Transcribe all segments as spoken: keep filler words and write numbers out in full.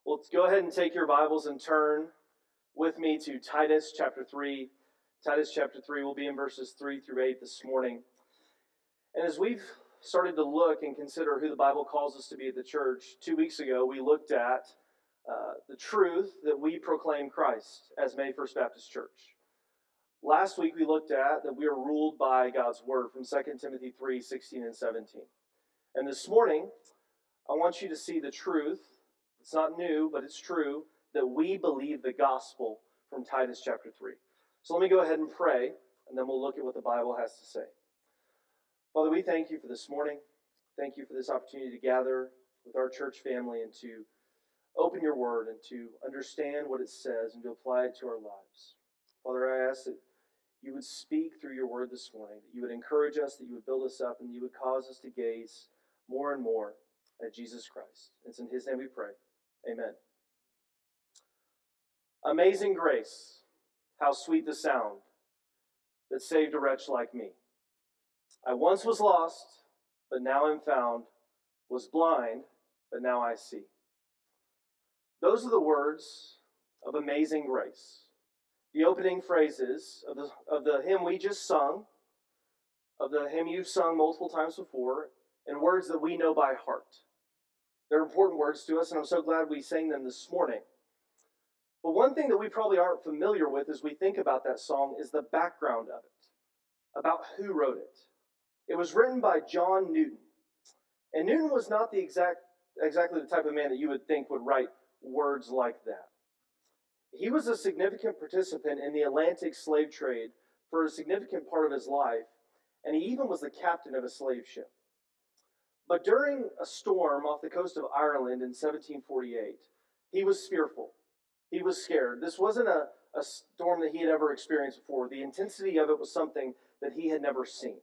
Well, let's go ahead and take your Bibles and turn with me to Titus chapter three. Titus chapter three will be in verses three through eight this morning. And as we've started to look and consider who the Bible calls us to be at the church, two weeks ago we looked at uh, the truth that we proclaim Christ as May First Baptist Church. Last week we looked at that we are ruled by God's Word from Second Timothy three, sixteen and seventeen. And this morning, I want you to see the truth. It's not new, but it's true that we believe the gospel from Titus chapter three. So let me go ahead and pray, and then we'll look at what the Bible has to say. Father, we thank you for this morning. Thank you for this opportunity to gather with our church family and to open your word and to understand what it says and to apply it to our lives. Father, I ask that you would speak through your word this morning, that you would encourage us, that you would build us up, and that you would cause us to gaze more and more at Jesus Christ. It's in his name we pray. Amen. Amazing grace, how sweet the sound that saved a wretch like me. I once was lost, but now am found, was blind, but now I see. Those are the words of Amazing Grace. The opening phrases of the, of the hymn we just sung, of the hymn you've sung multiple times before, and words that we know by heart. They're important words to us, and I'm so glad we sang them this morning. But one thing that we probably aren't familiar with as we think about that song is the background of it, about who wrote it. It was written by John Newton. And Newton was not the exact, exactly the type of man that you would think would write words like that. He was a significant participant in the Atlantic slave trade for a significant part of his life, and he even was the captain of a slave ship. But during a storm off the coast of Ireland in seventeen forty-eight, he was fearful. He was scared. This wasn't a, a storm that he had ever experienced before. The intensity of it was something that he had never seen.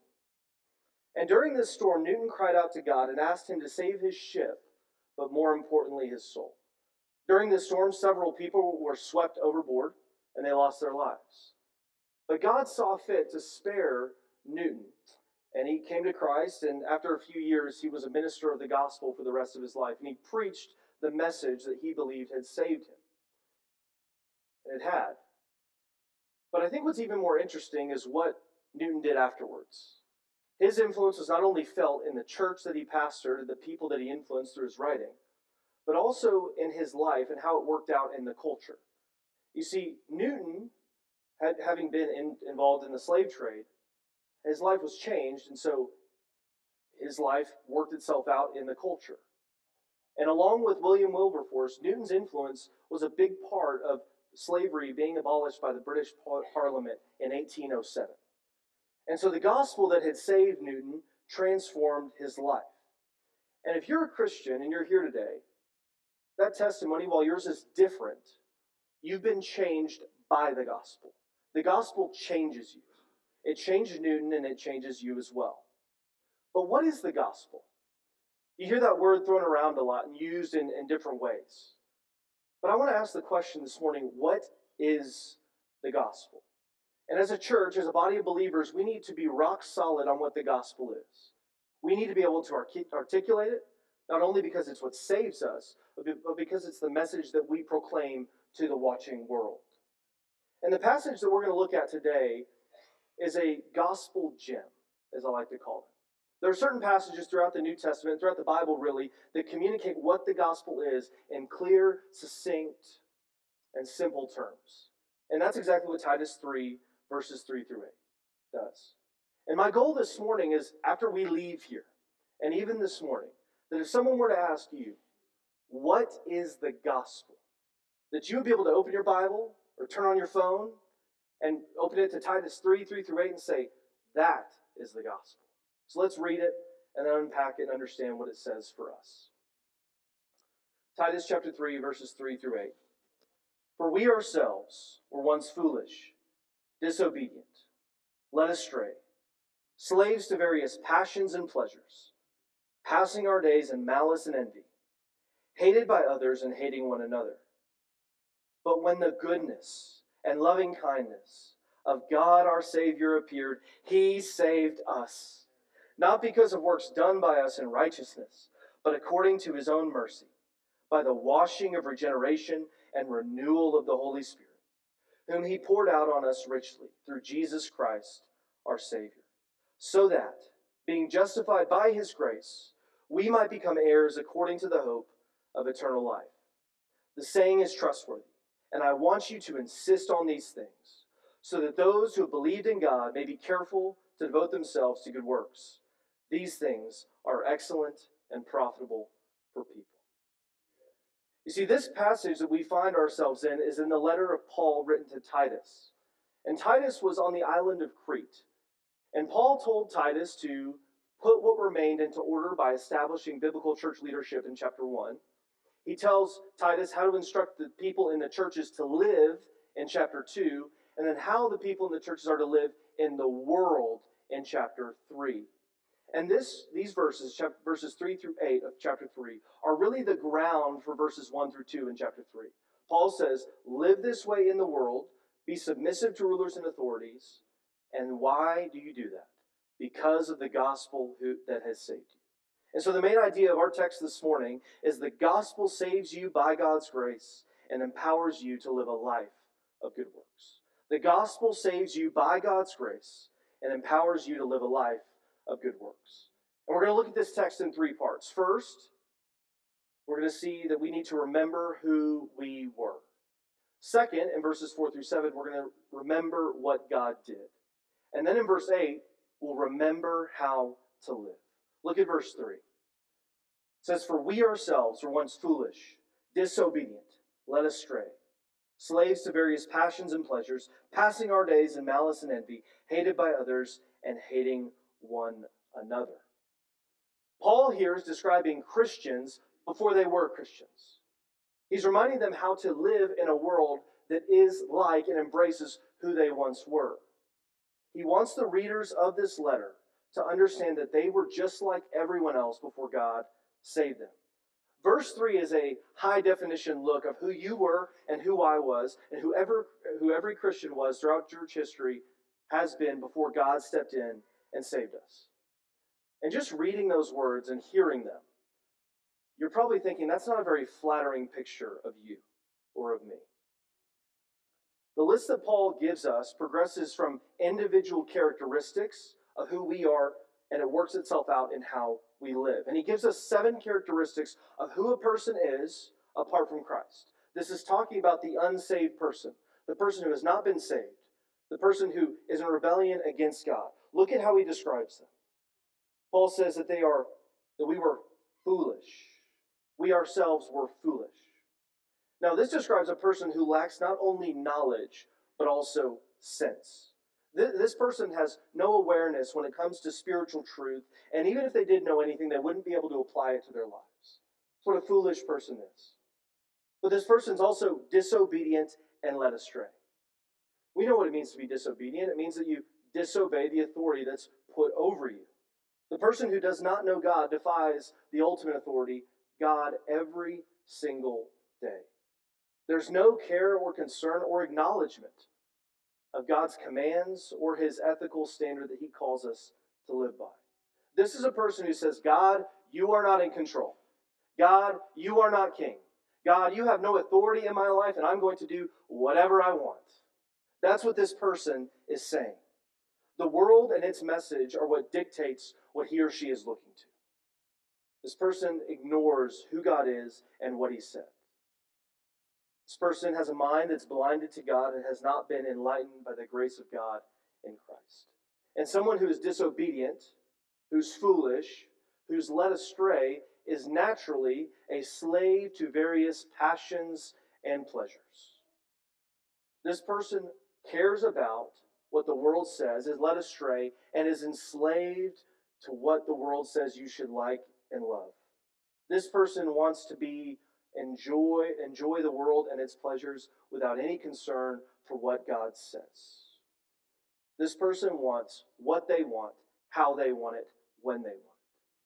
And during this storm, Newton cried out to God and asked him to save his ship, but more importantly, his soul. During this storm, several people were swept overboard, and they lost their lives. But God saw fit to spare Newton. And he came to Christ, and after a few years, he was a minister of the gospel for the rest of his life. And he preached the message that he believed had saved him. And it had. But I think what's even more interesting is what Newton did afterwards. His influence was not only felt in the church that he pastored, the people that he influenced through his writing, but also in his life and how it worked out in the culture. You see, Newton, had, having been in, involved in the slave trade, his life was changed, and so his life worked itself out in the culture. And along with William Wilberforce, Newton's influence was a big part of slavery being abolished by the British Parliament in eighteen oh seven. And so the gospel that had saved Newton transformed his life. And if you're a Christian and you're here today, that testimony, while yours is different, you've been changed by the gospel. The gospel changes you. It changed Newton, and it changes you as well. But what is the gospel? You hear that word thrown around a lot and used in, in different ways. But I want to ask the question this morning, what is the gospel? And as a church, as a body of believers, we need to be rock solid on what the gospel is. We need to be able to articulate it, not only because it's what saves us, but because it's the message that we proclaim to the watching world. And the passage that we're going to look at today is a gospel gem, as I like to call it. There are certain passages throughout the New Testament, throughout the Bible really, that communicate what the gospel is in clear, succinct, and simple terms. And that's exactly what Titus three, verses three through eight does. And my goal this morning is, after we leave here, and even this morning, that if someone were to ask you, what is the gospel? That you would be able to open your Bible or turn on your phone and open it to Titus three, three through eight and say, that is the gospel. So let's read it and then unpack it and understand what it says for us. Titus chapter three, verses three through eight. For we ourselves were once foolish, disobedient, led astray, slaves to various passions and pleasures, passing our days in malice and envy, hated by others and hating one another. But when the goodness and loving kindness of God our Savior appeared, He saved us, not because of works done by us in righteousness, but according to His own mercy, by the washing of regeneration and renewal of the Holy Spirit, whom he poured out on us richly through Jesus Christ, our Savior, so that, being justified by his grace, we might become heirs according to the hope of eternal life. The saying is trustworthy, and I want you to insist on these things, so that those who have believed in God may be careful to devote themselves to good works. These things are excellent and profitable for people. You see, this passage that we find ourselves in is in the letter of Paul written to Titus. And Titus was on the island of Crete. And Paul told Titus to put what remained into order by establishing biblical church leadership in chapter one. He tells Titus how to instruct the people in the churches to live in chapter two, and then how the people in the churches are to live in the world in chapter three. And this, these verses, chapter, verses three through eight of chapter three, are really the ground for verses one through two in chapter three. Paul says, live this way in the world, be submissive to rulers and authorities. And why do you do that? Because of the gospel who, that has saved you. And so the main idea of our text this morning is the gospel saves you by God's grace and empowers you to live a life of good works. The gospel saves you by God's grace and empowers you to live a life of good works. And we're going to look at this text in three parts. First, we're going to see that we need to remember who we were. Second, in verses four through seven, we're going to remember what God did. And then in verse eight, we'll remember how to live. Look at verse three. It says, for we ourselves were once foolish, disobedient, led astray, slaves to various passions and pleasures, passing our days in malice and envy, hated by others, and hating one another. Paul here is describing Christians before they were Christians. He's reminding them how to live in a world that is like and embraces who they once were. He wants the readers of this letter to understand that they were just like everyone else before God saved them. Verse three is a high-definition look of who you were and who I was, and whoever, who every Christian was throughout church history has been before God stepped in and saved us. And just reading those words and hearing them, you're probably thinking, that's not a very flattering picture of you or of me. The list that Paul gives us progresses from individual characteristics of who we are, and it works itself out in how we live. And he gives us seven characteristics of who a person is apart from Christ. This is talking about the unsaved person, the person who has not been saved, the person who is in rebellion against God. Look at how he describes them. Paul says that they are, that we were foolish. We ourselves were foolish. Now, this describes a person who lacks not only knowledge, but also sense. This person has no awareness when it comes to spiritual truth, and even if they did know anything, they wouldn't be able to apply it to their lives. That's what a foolish person is. But this person's also disobedient and led astray. We know what it means to be disobedient. It means that you disobey the authority that's put over you. The person who does not know God defies the ultimate authority, God, every single day. There's no care or concern or acknowledgement of God's commands or his ethical standard that he calls us to live by. This is a person who says, God, you are not in control. God, you are not king. God, you have no authority in my life, and I'm going to do whatever I want. That's what this person is saying. The world and its message are what dictates what he or she is looking to. This person ignores who God is and what he said. This person has a mind that's blinded to God and has not been enlightened by the grace of God in Christ. And someone who is disobedient, who's foolish, who's led astray, is naturally a slave to various passions and pleasures. This person cares about what the world says, is led astray, and is enslaved to what the world says you should like and love. This person wants to be enjoy enjoy the world and its pleasures without any concern for what God says. This person wants what they want, how they want it, when they want it.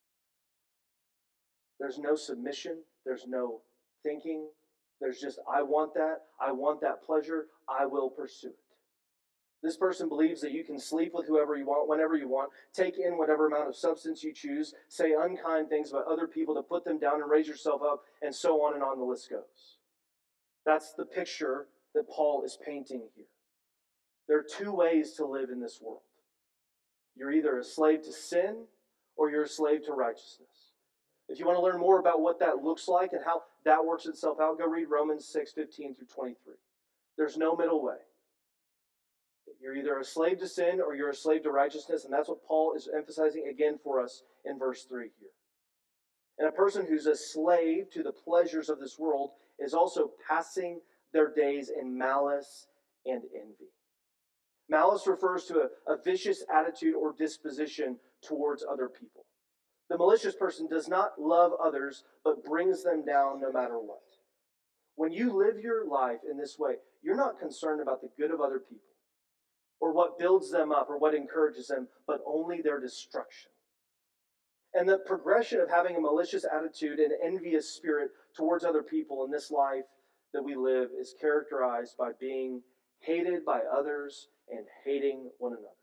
There's no submission, there's no thinking, there's just, I want that, I want that pleasure, I will pursue it. This person believes that you can sleep with whoever you want, whenever you want, take in whatever amount of substance you choose, say unkind things about other people to put them down and raise yourself up, and so on and on the list goes. That's the picture that Paul is painting here. There are two ways to live in this world. You're either a slave to sin or you're a slave to righteousness. If you want to learn more about what that looks like and how that works itself out, go read Romans six, fifteen through twenty-three. There's no middle way. You're either a slave to sin or you're a slave to righteousness, and that's what Paul is emphasizing again for us in verse three here. And a person who's a slave to the pleasures of this world is also passing their days in malice and envy. Malice refers to a, a vicious attitude or disposition towards other people. The malicious person does not love others, but brings them down no matter what. When you live your life in this way, you're not concerned about the good of other people, or what builds them up, or what encourages them, but only their destruction. And the progression of having a malicious attitude and envious spirit towards other people in this life that we live is characterized by being hated by others and hating one another.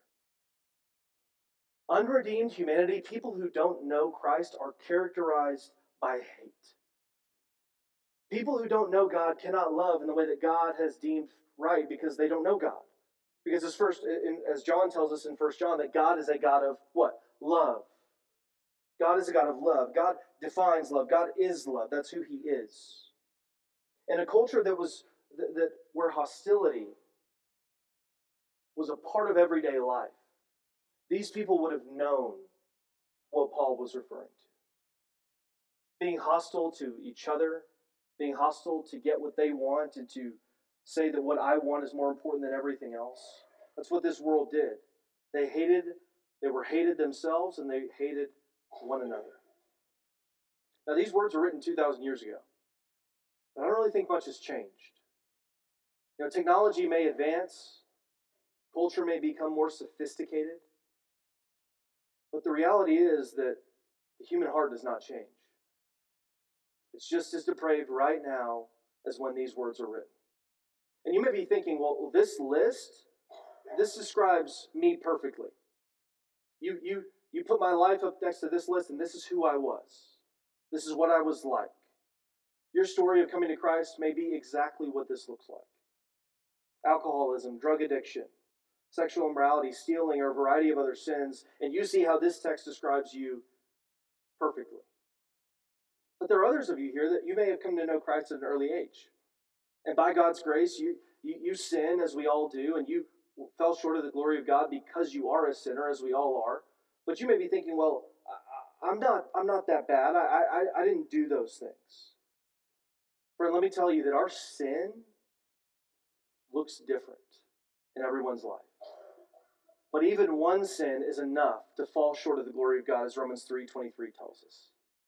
Unredeemed humanity, people who don't know Christ, are characterized by hate. People who don't know God cannot love in the way that God has deemed right because they don't know God. Because as first, as John tells us in First John, that God is a God of what? Love. God is a God of love. God defines love. God is love. That's who He is. In a culture that was that, that where hostility was a part of everyday life, these people would have known what Paul was referring to. Being hostile to each other, being hostile to get what they want, and to say that what I want is more important than everything else. That's what this world did. They hated, they were hated themselves, and they hated one another. Now, these words were written two thousand years ago, but I don't really think much has changed. You know, technology may advance, culture may become more sophisticated, but the reality is that the human heart does not change. It's just as depraved right now as when these words are written. And you may be thinking, well, this list, this describes me perfectly. You, you, you put my life up next to this list, and this is who I was. This is what I was like. Your story of coming to Christ may be exactly what this looks like. Alcoholism, drug addiction, sexual immorality, stealing, or a variety of other sins, and you see how this text describes you perfectly. But there are others of you here that you may have come to know Christ at an early age. And by God's grace, you, you, you sin, as we all do, and you fell short of the glory of God because you are a sinner, as we all are. But you may be thinking, well, I, I'm not I'm not that bad. I, I, I didn't do those things. Friend, let me tell you that our sin looks different in everyone's life. But even one sin is enough to fall short of the glory of God, as Romans three twenty-three tells us.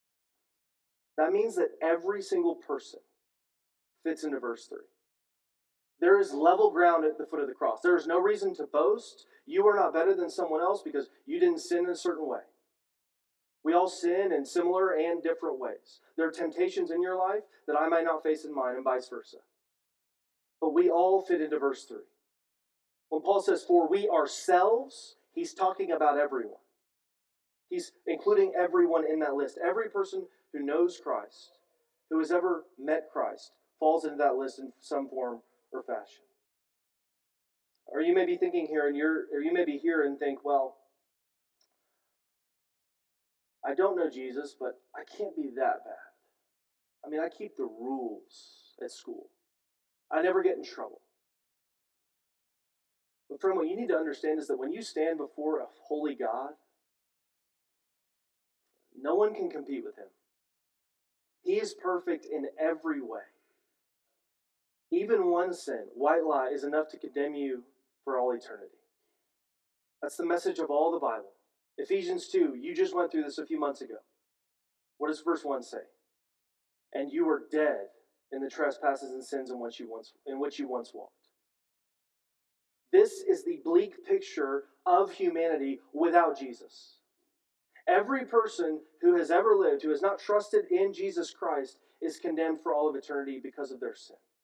That means that every single person fits into verse three. There is level ground at the foot of the cross. There is no reason to boast. You are not better than someone else because you didn't sin in a certain way. We all sin in similar and different ways. There are temptations in your life that I might not face in mine, and vice versa. But we all fit into verse three. When Paul says, for we ourselves, he's talking about everyone. He's including everyone in that list. Every person who knows Christ, who has ever met Christ, falls into that list in some form or fashion. Or you may be thinking here, and you're, or you may be here and think, well, I don't know Jesus, but I can't be that bad. I mean, I keep the rules at school. I never get in trouble. But friend, what you need to understand is that when you stand before a holy God, no one can compete with him. He is perfect in every way. Even one sin, white lie, is enough to condemn you for all eternity. That's the message of all the Bible. Ephesians two, you just went through this a few months ago. What does verse one say? And you were dead in the trespasses and sins in which you once, in which you once walked. This is the bleak picture of humanity without Jesus. Every person who has ever lived, who has not trusted in Jesus Christ, is condemned for all of eternity because of their sin.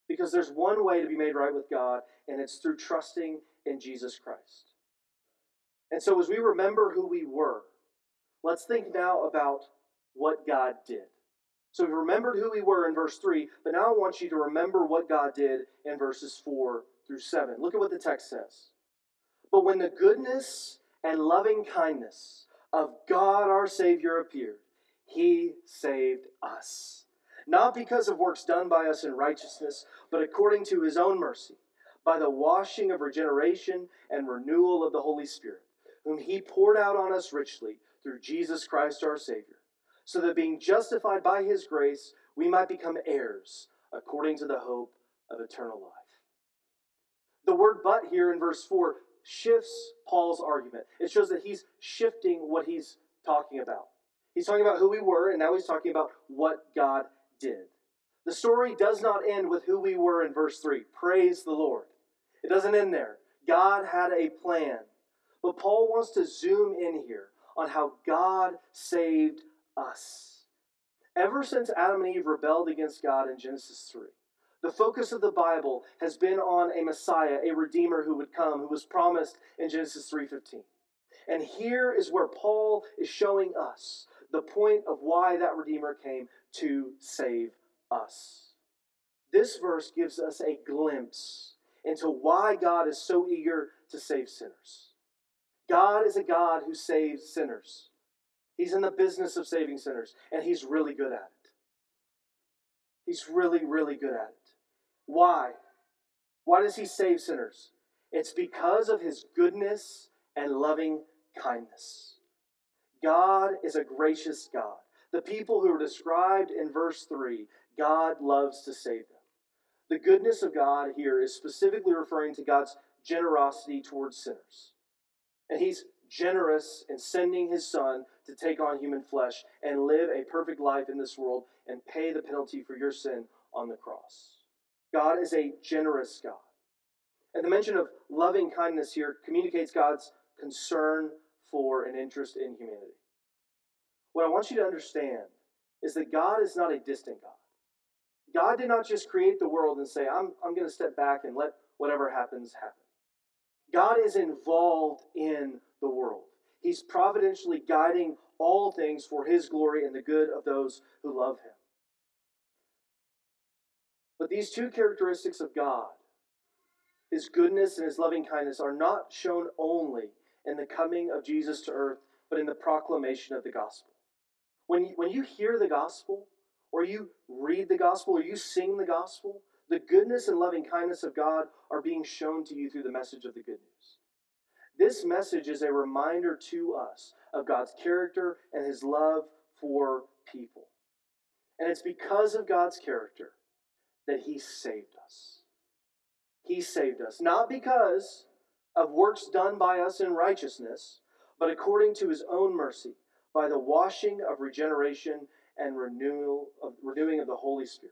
Because there's one way to be made right with God, and it's through trusting in Jesus Christ. And so as we remember who we were, let's think now about what God did. So we remembered who we were in verse three, but now I want you to remember what God did in verses four through seven. Look at what the text says. But when the goodness and loving kindness of God our Savior appeared, He saved us. Not because of works done by us in righteousness, but according to His own mercy, by the washing of regeneration and renewal of the Holy Spirit, whom He poured out on us richly through Jesus Christ our Savior, so that being justified by His grace, we might become heirs according to the hope of eternal life. The word but here in verse four shifts Paul's argument. It shows that he's shifting what he's talking about. He's talking about who we were, and now he's talking about what God did. The story does not end with who we were in verse three. Praise the Lord. It doesn't end there. God had a plan. But Paul wants to zoom in here on how God saved us. Ever since Adam and Eve rebelled against God in Genesis three, the focus of the Bible has been on a Messiah, a Redeemer who would come, who was promised in Genesis three fifteen. And here is where Paul is showing us the point of why that Redeemer came to save us. This verse gives us a glimpse into why God is so eager to save sinners. God is a God who saves sinners. He's in the business of saving sinners, and He's really good at it. He's really, really good at it. Why? Why does He save sinners? It's because of His goodness and loving kindness. God is a gracious God. The people who are described in verse three, God loves to save them. The goodness of God here is specifically referring to God's generosity towards sinners. And He's generous in sending His Son to take on human flesh and live a perfect life in this world and pay the penalty for your sin on the cross. God is a generous God. And the mention of loving kindness here communicates God's concern for and interest in humanity. What I want you to understand is that God is not a distant God. God did not just create the world and say, I'm, I'm going to step back and let whatever happens happen. God is involved in the world. He's providentially guiding all things for His glory and the good of those who love Him. But these two characteristics of God, His goodness and His loving kindness, are not shown only in the coming of Jesus to earth, but in the proclamation of the gospel. When you, when you hear the gospel, or you read the gospel, or you sing the gospel, the goodness and loving kindness of God are being shown to you through the message of the good news. This message is a reminder to us of God's character and His love for people. And it's because of God's character that He saved us. He saved us, not because of works done by us in righteousness, but according to His own mercy, by the washing of regeneration and renewal of renewing of the Holy Spirit.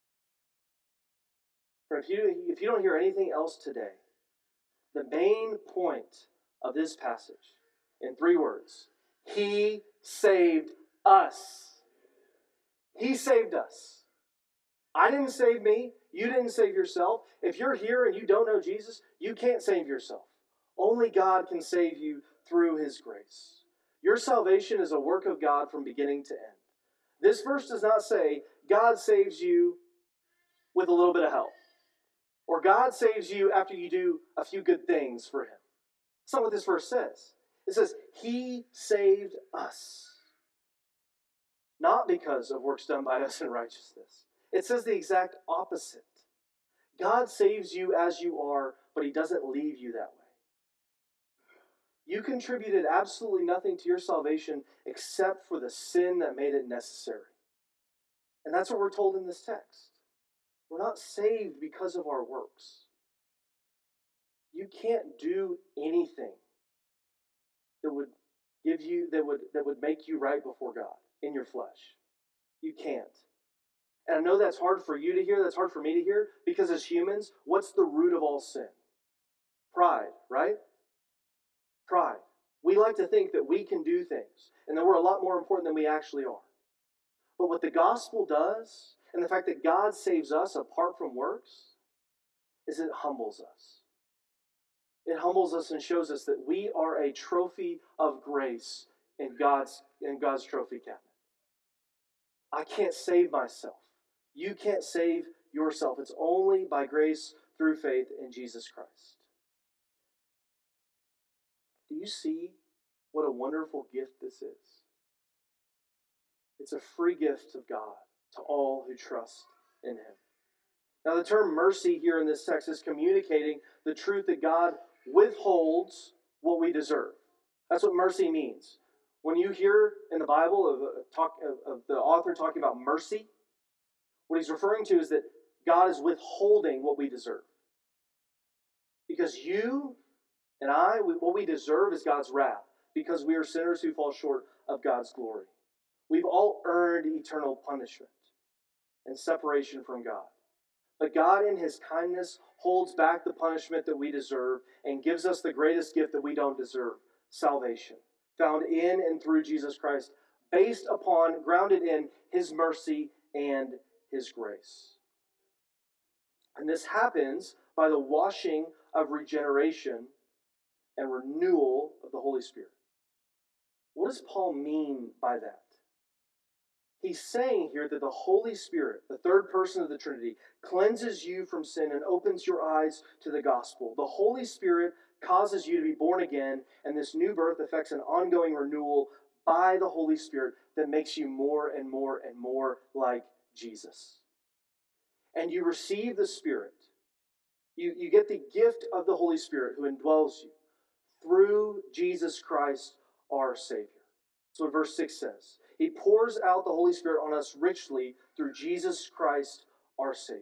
If you, if you don't hear anything else today, the main point of this passage, in three words, He saved us. He saved us. I didn't save me. You didn't save yourself. If you're here and you don't know Jesus, you can't save yourself. Only God can save you through His grace. Your salvation is a work of God from beginning to end. This verse does not say God saves you with a little bit of help, or God saves you after you do a few good things for Him. That's not what this verse says. It says He saved us, not because of works done by us in righteousness. It says the exact opposite. God saves you as you are, but He doesn't leave you that way. You contributed absolutely nothing to your salvation except for the sin that made it necessary. And that's what we're told in this text. We're not saved because of our works. You can't do anything that would give you that would that would make you right before God in your flesh. You can't. And I know that's hard for you to hear, that's hard for me to hear, because as humans, what's the root of all sin? Pride, right? Pride. We like to think that we can do things, and that we're a lot more important than we actually are. But what the gospel does, and the fact that God saves us apart from works, is it humbles us. It humbles us and shows us that we are a trophy of grace in God's, in God's trophy cabinet. I can't save myself. You can't save yourself. It's only by grace through faith in Jesus Christ. Do you see what a wonderful gift this is? It's a free gift of God to all who trust in Him. Now, the term mercy here in this text is communicating the truth that God withholds what we deserve. That's what mercy means. When you hear in the Bible of, a talk, of, of the author talking about mercy, what he's referring to is that God is withholding what we deserve. Because you and I, we, what we deserve is God's wrath, because we are sinners who fall short of God's glory. We've all earned eternal punishment and separation from God. But God, in His kindness, holds back the punishment that we deserve and gives us the greatest gift that we don't deserve, salvation, found in and through Jesus Christ, based upon, grounded in His mercy and His grace. And this happens by the washing of regeneration and renewal of the Holy Spirit. What does Paul mean by that? He's saying here that the Holy Spirit, the third person of the Trinity, cleanses you from sin and opens your eyes to the gospel. The Holy Spirit causes you to be born again, and this new birth affects an ongoing renewal by the Holy Spirit that makes you more and more and more like Jesus. And you receive the Spirit. You, you get the gift of the Holy Spirit who indwells you through Jesus Christ, our Savior. That's what verse six says. He pours out the Holy Spirit on us richly through Jesus Christ, our Savior.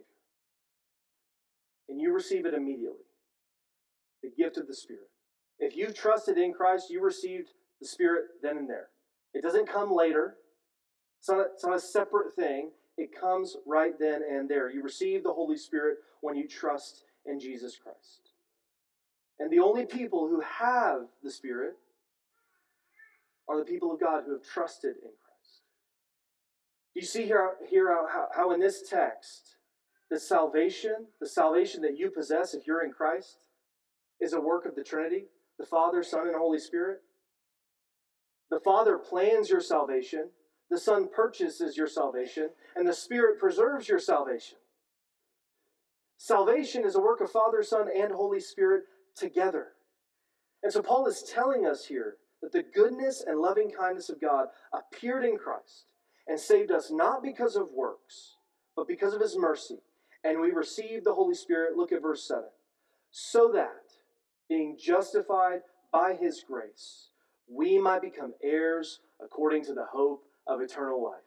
And you receive it immediately. The gift of the Spirit. If you've trusted in Christ, you received the Spirit then and there. It doesn't come later. It's not a, it's not a separate thing. It comes right then and there. You receive the Holy Spirit when you trust in Jesus Christ. And the only people who have the Spirit are the people of God who have trusted in Christ. You see here, here how, how in this text, the salvation, the salvation that you possess if you're in Christ, is a work of the Trinity, the Father, Son, and Holy Spirit. The Father plans your salvation, the Son purchases your salvation, and the Spirit preserves your salvation. Salvation is a work of Father, Son, and Holy Spirit together. And so Paul is telling us here that the goodness and loving kindness of God appeared in Christ and saved us not because of works, but because of His mercy. And we received the Holy Spirit, look at verse seven, so that, being justified by His grace, we might become heirs according to the hope of eternal life.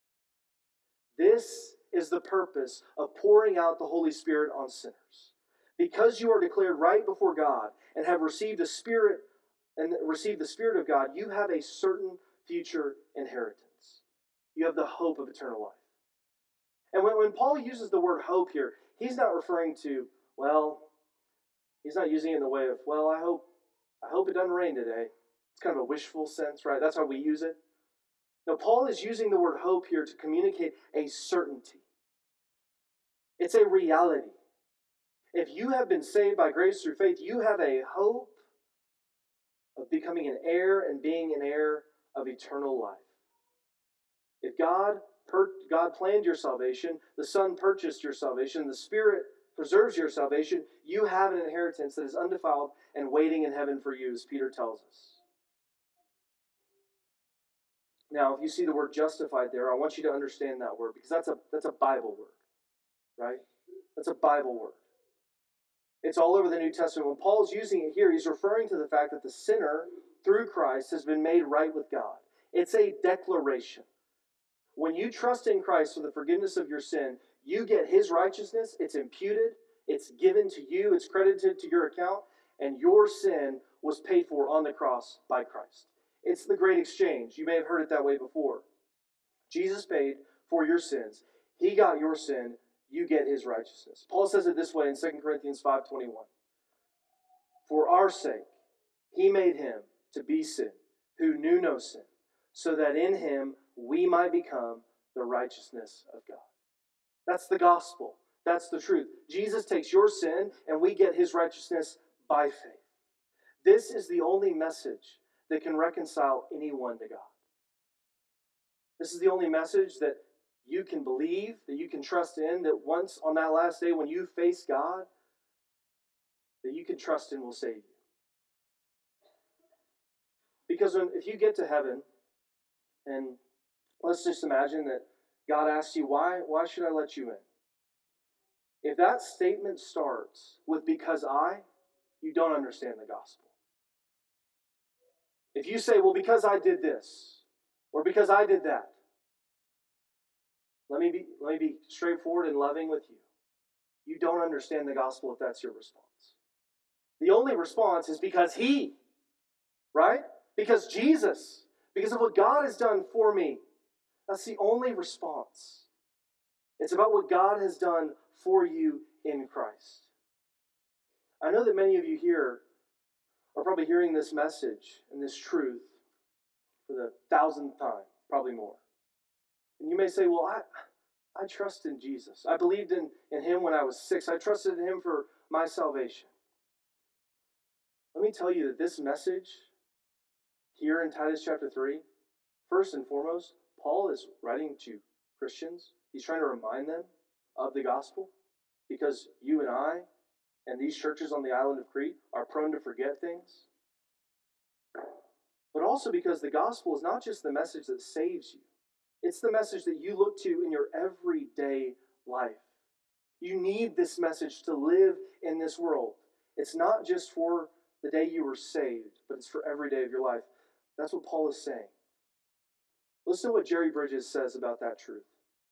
This is the purpose of pouring out the Holy Spirit on sinners. Because you are declared right before God and have received a Spirit and received the Spirit of God, you have a certain future inheritance. You have the hope of eternal life. And when, when Paul uses the word hope here, he's not referring to, well, he's not using it in the way of, well, I hope, I hope it doesn't rain today. It's kind of a wishful sense, right? That's how we use it. No, Paul is using the word hope here to communicate a certainty. It's a reality. If you have been saved by grace through faith, you have a hope of becoming an heir and being an heir of eternal life. If God, per- God planned your salvation, the Son purchased your salvation, the Spirit preserves your salvation, you have an inheritance that is undefiled and waiting in heaven for you, as Peter tells us. Now, if you see the word justified there, I want you to understand that word, because that's a that's a Bible word, right? That's a Bible word. It's all over the New Testament. When Paul's using it here, he's referring to the fact that the sinner, through Christ, has been made right with God. It's a declaration. When you trust in Christ for the forgiveness of your sin, you get His righteousness. It's imputed. It's given to you. It's credited to your account. And your sin was paid for on the cross by Christ. It's the great exchange. You may have heard it that way before. Jesus paid for your sins. He got your sin. You get His righteousness. Paul says it this way in Second Corinthians five twenty-one. For our sake, He made Him to be sin, who knew no sin, so that in Him we might become the righteousness of God. That's the gospel. That's the truth. Jesus takes your sin and we get his righteousness by faith. This is the only message that can reconcile anyone to God. This is the only message that you can believe, that you can trust in, that once on that last day when you face God, that you can trust in will save you. Because when, if you get to heaven, and let's just imagine that God asks you, why, why should I let you in? If that statement starts with because I, you don't understand the gospel. If you say, well, because I did this, or because I did that, let me be, let me be straightforward and loving with you. You don't understand the gospel if that's your response. The only response is because he, right? Because Jesus, because of what God has done for me. That's the only response. It's about what God has done for you in Christ. I know that many of you here are probably hearing this message and this truth for the thousandth time, probably more. And you may say, well, I, I trust in Jesus. I believed in, in him when I was six. I trusted in him for my salvation. Let me tell you that this message here in Titus chapter three, first and foremost, Paul is writing to Christians. He's trying to remind them of the gospel because you and I and these churches on the island of Crete are prone to forget things. But also because the gospel is not just the message that saves you. It's the message that you look to in your everyday life. You need this message to live in this world. It's not just for the day you were saved, but it's for every day of your life. That's what Paul is saying. Listen to what Jerry Bridges says about that truth.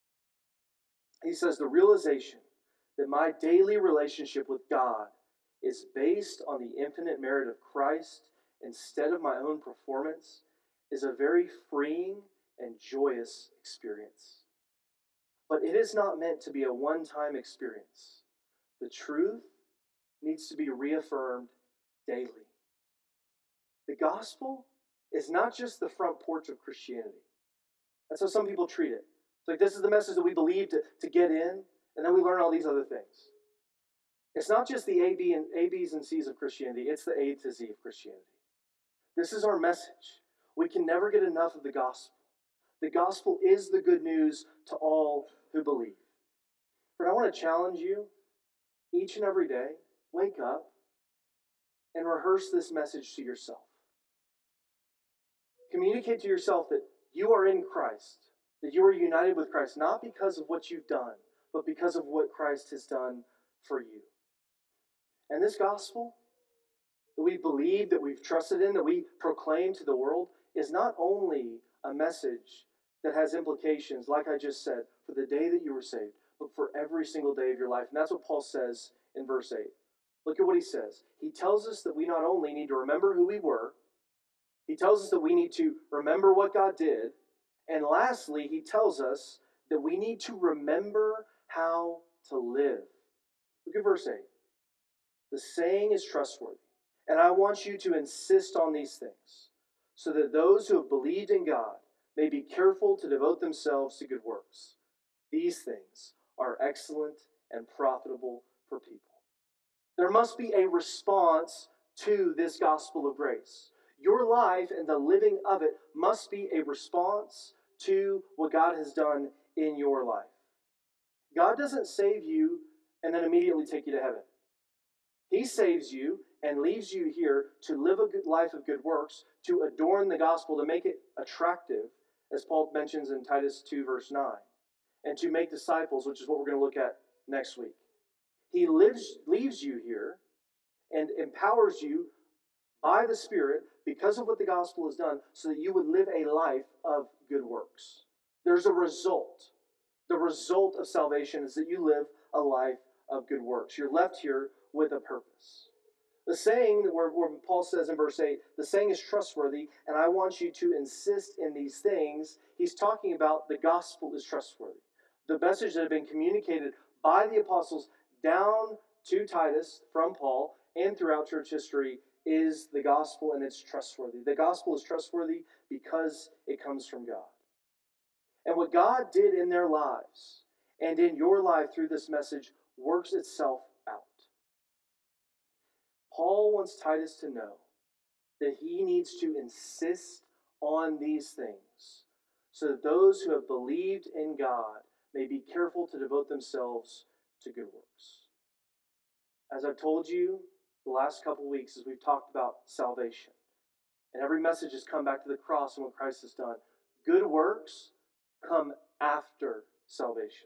He says, the realization that my daily relationship with God is based on the infinite merit of Christ instead of my own performance is a very freeing and joyous experience. But it is not meant to be a one-time experience. The truth needs to be reaffirmed daily. The gospel is not just the front porch of Christianity. That's how some people treat it. It's like this is the message that we believe to, to get in, and then we learn all these other things. It's not just the A, B, and A, B's, and C's of Christianity. It's the A to Z of Christianity. This is our message. We can never get enough of the gospel. The gospel is the good news to all who believe. But I want to challenge you each and every day, wake up and rehearse this message to yourself. Communicate to yourself that you are in Christ, that you are united with Christ, not because of what you've done, but because of what Christ has done for you. And this gospel that we believe, that we've trusted in, that we proclaim to the world, is not only a message that has implications, like I just said, for the day that you were saved, but for every single day of your life. And that's what Paul says in verse eight. Look at what he says. He tells us that we not only need to remember who we were, he tells us that we need to remember what God did, and lastly, he tells us that we need to remember how to live. Look at verse eight. The saying is trustworthy, and I want you to insist on these things, so that those who have believed in God may be careful to devote themselves to good works. These things are excellent and profitable for people. There must be a response to this gospel of grace. Your life and the living of it must be a response to what God has done in your life. God doesn't save you and then immediately take you to heaven. He saves you and leaves you here to live a good life of good works, to adorn the gospel, to make it attractive, as Paul mentions in Titus two, verse nine, and to make disciples, which is what we're going to look at next week. He lives, leaves you here and empowers you by the Spirit because of what the gospel has done so that you would live a life of good works. There's a result. The result of salvation is that you live a life of good works. You're left here with a purpose. The saying, where, where Paul says in verse eight, the saying is trustworthy, and I want you to insist in these things. He's talking about the gospel is trustworthy. The message that had been communicated by the apostles down to Titus from Paul and throughout church history is the gospel, and it's trustworthy. The gospel is trustworthy because it comes from God. And what God did in their lives and in your life through this message works itself out. Paul wants Titus to know that he needs to insist on these things so that those who have believed in God may be careful to devote themselves to good works. As I've told you the last couple weeks as we've talked about salvation, and every message has come back to the cross and what Christ has done, good works come after salvation.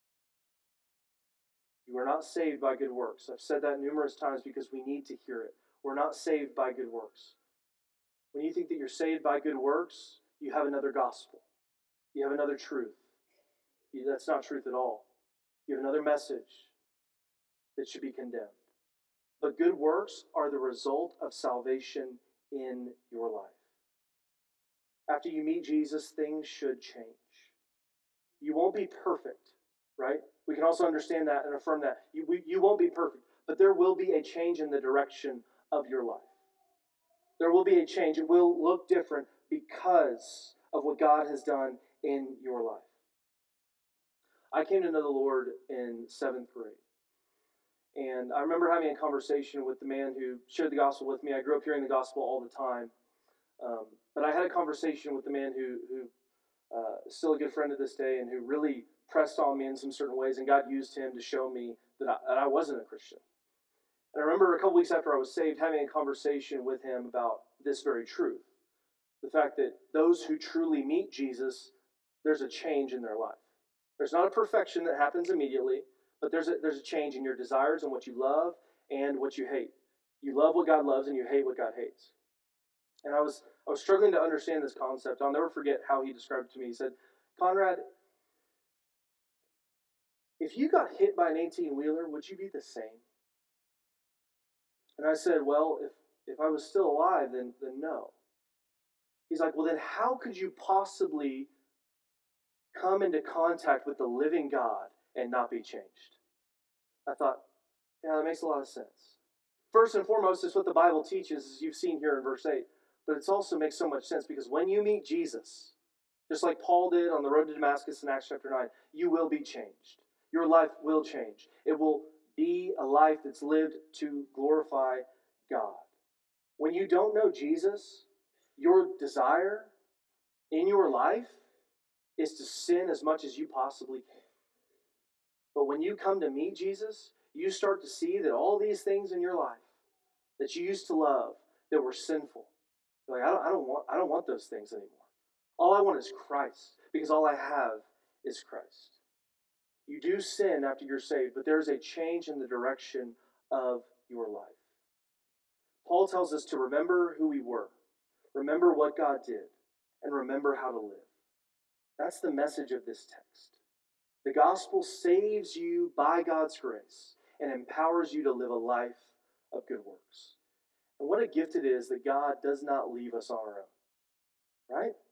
You are not saved by good works. I've said that numerous times because we need to hear it. We're not saved by good works. When you think that you're saved by good works, you have another gospel. You have another truth. That's not truth at all. You have another message that should be condemned. But good works are the result of salvation in your life. After you meet Jesus, things should change. You won't be perfect, right? We can also understand that and affirm that. You, we, you won't be perfect, but there will be a change in the direction of your life. There will be a change. It will look different because of what God has done in your life. I came to know the Lord in seventh grade. And I remember having a conversation with the man who shared the gospel with me. I grew up hearing the gospel all the time. Um, but I had a conversation with the man who, who uh, is still a good friend to this day and who really pressed on me in some certain ways. And God used him to show me that I, that I wasn't a Christian. And I remember a couple weeks after I was saved having a conversation with him about this very truth. The fact that those who truly meet Jesus, there's a change in their life. There's not a perfection that happens immediately, but there's a, there's a change in your desires and what you love and what you hate. You love what God loves and you hate what God hates. And I was I was struggling to understand this concept. I'll never forget how he described it to me. He said, Conrad, if you got hit by an eighteen-wheeler, would you be the same? And I said, well, if, if I was still alive, then, then no. He's like, well, then how could you possibly come into contact with the living God and not be changed? I thought, yeah, that makes a lot of sense. First and foremost, it's what the Bible teaches, as you've seen here in verse eight. But it also makes so much sense because when you meet Jesus, just like Paul did on the road to Damascus in Acts chapter nine, you will be changed. Your life will change. It will be a life that's lived to glorify God. When you don't know Jesus, your desire in your life is to sin as much as you possibly can. But when you come to meet Jesus, you start to see that all these things in your life that you used to love that were sinful, you're like, I don't, I don't want, I don't want those things anymore. All I want is Christ, because all I have is Christ. You do sin after you're saved, but there's a change in the direction of your life. Paul tells us to remember who we were, remember what God did, and remember how to live. That's the message of this text. The gospel saves you by God's grace and empowers you to live a life of good works. And what a gift it is that God does not leave us on our own. Right?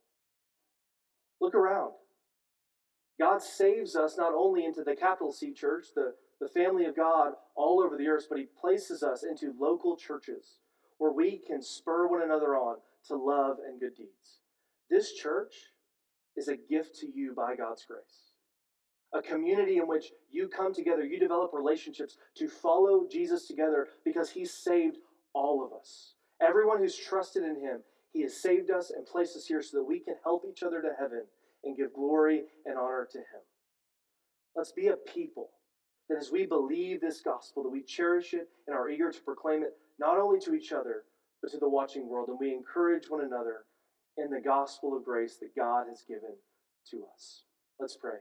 Look around. God saves us not only into the capital C church, the, the family of God all over the earth, but he places us into local churches where we can spur one another on to love and good deeds. This church is a gift to you by God's grace. A community in which you come together, you develop relationships to follow Jesus together because he's saved all of us. Everyone who's trusted in him, he has saved us and placed us here so that we can help each other to heaven and give glory and honor to him. Let's be a people that as we believe this gospel, that we cherish it and are eager to proclaim it not only to each other, but to the watching world. And we encourage one another in the gospel of grace that God has given to us. Let's pray.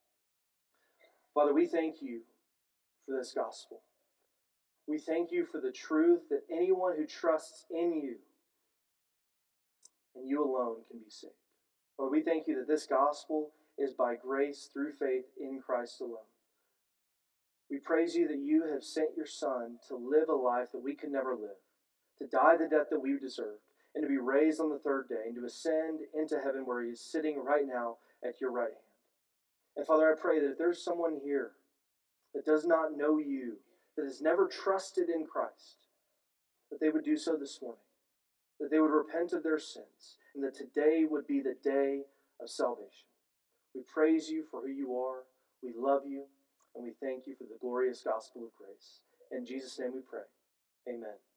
Father, we thank you for this gospel. We thank you for the truth that anyone who trusts in you and you alone can be saved. Father, we thank you that this gospel is by grace through faith in Christ alone. We praise you that you have sent your Son to live a life that we could never live, to die the death that we deserved, and to be raised on the third day, and to ascend into heaven where he is sitting right now at your right hand. And Father, I pray that if there's someone here that does not know you, that has never trusted in Christ, that they would do so this morning, that they would repent of their sins, and that today would be the day of salvation. We praise you for who you are. We love you. And we thank you for the glorious gospel of grace. In Jesus' name we pray. Amen.